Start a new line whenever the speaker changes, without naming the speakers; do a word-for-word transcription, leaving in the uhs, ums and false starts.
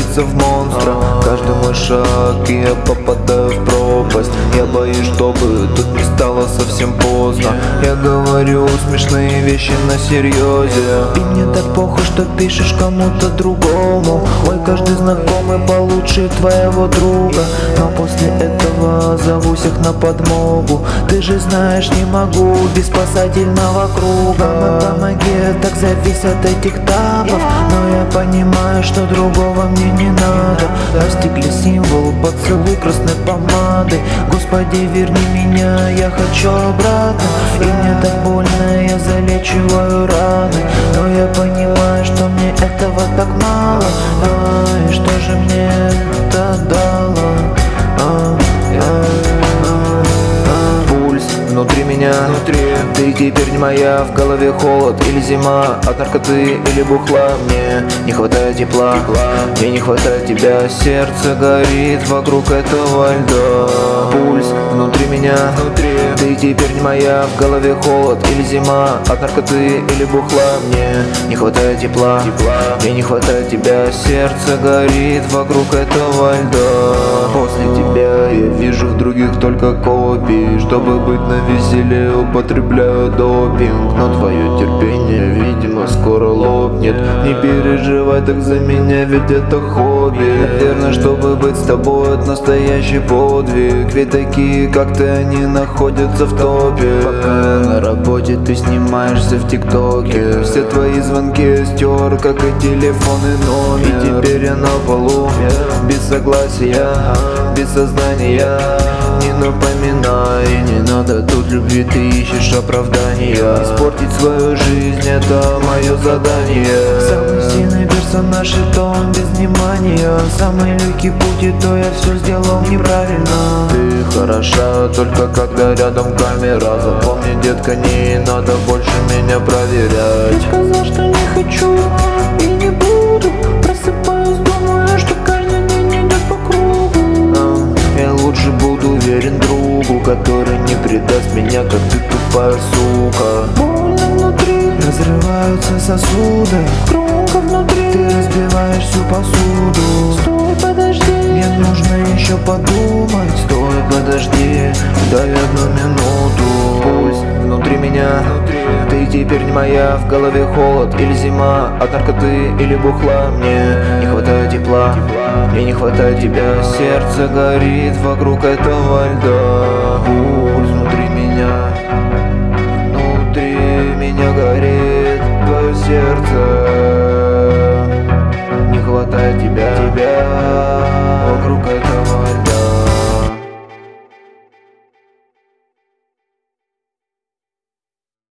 превратиться в монстра. Каждый мой шаг, и я попадаю в пропасть. Я боюсь, чтобы тут не стало совсем поздно. Я говорю смешные вещи на серьезе, и мне так похуй, что пишешь кому-то другому. Ой, каждый знакомый получше твоего друга, но после этого зову всех на подмогу. Ты же знаешь, не могу без спасательного круга. Мама, помоги, так завис от этих табов. Но я понимаю, что другого мне не надо. Достигли символ, поцелуй красной помадой. Господи, верни меня, я хочу обратно. И мне так больно, я залечиваю раны, но я понимаю, что мне этого так мало. А, и что же мне это дало? А, а, а, а. Пульс внутри меня, внутри. Ты теперь не моя, в голове холод или зима, от наркоты или бухла. Мне не хватает тепла, мне не хватает тебя. Сердце горит вокруг этого льда. Пульс внутри меня, внутри. Ты теперь не моя, в голове холод или зима, от наркоты или бухла. Мне не хватает тепла, мне не хватает тебя. Сердце горит вокруг этого льда. После тебя я вижу в других только копии. Чтобы быть на веселе, употребляю допинг, но твое терпение, видимо, скоро лопнет. Не переживай так за меня, ведь это хобби. Наверное, чтобы быть с тобой, это настоящий подвиг. Ведь такие, как ты, они находятся в топе. Пока я на работе, ты снимаешься в ТикТоке. Все твои звонки я стер, как и телефонный номер. И теперь я на полу, без согласия, без сознания. Не напоминай, не надо тут любви, ты ищешь оправдания. Испортить свою жизнь — это мое задание. Самый сильный персонаж, и то он без внимания. Самый легкий путь, и то я все сделал неправильно. Ты хороша только когда рядом камера. Запомни, детка, не надо больше меня проверять.
Я сказал, что не хочу и не буду. Просыпаюсь, думаю, что каждый день идет по кругу.
а, Я лучше буду верен другу, который не предаст меня, как ты, тупая сука.
Больно внутри,
Разрываются сосуды,
громко внутри.
ты разбиваешь всю посуду.
Стой, подожди,
Мне нужно еще подумать. Стой, подожди, дай одну минуту. Пульс внутри меня, ты теперь не моя, в голове холод или зима, от наркоты или бухла. Мне не хватает тепла, мне не хватает тебя. Сердце горит вокруг этого льда.